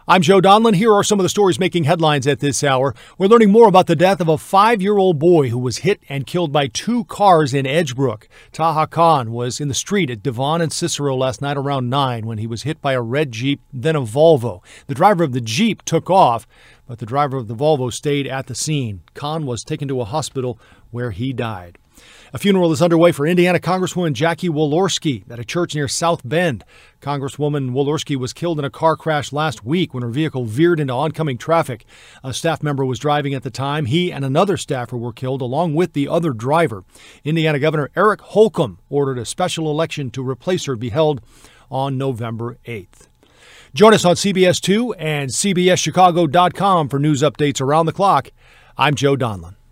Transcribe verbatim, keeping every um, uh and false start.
I'm Joe Donlin. Here are some of the stories making headlines at this hour. We're learning more about the death of a five-year-old boy who was hit and killed by two cars in Edgebrook. Taha Khan was in the street at Devon and Cicero last night around nine when he was hit by a red Jeep, then a Volvo. The driver of the Jeep took off, but the driver of the Volvo stayed at the scene. Khan was taken to a hospital where he died. A funeral is underway for Indiana Congresswoman Jackie Walorski at a church near South Bend. Congresswoman Walorski was killed in a car crash last week when her vehicle veered into oncoming traffic. A staff member was driving at the time. He and another staffer were killed along with the other driver. Indiana Governor Eric Holcomb ordered a special election to replace her be held on November eighth. Join us on C B S two and C B S Chicago dot com for news updates around the clock. I'm Joe Donlin.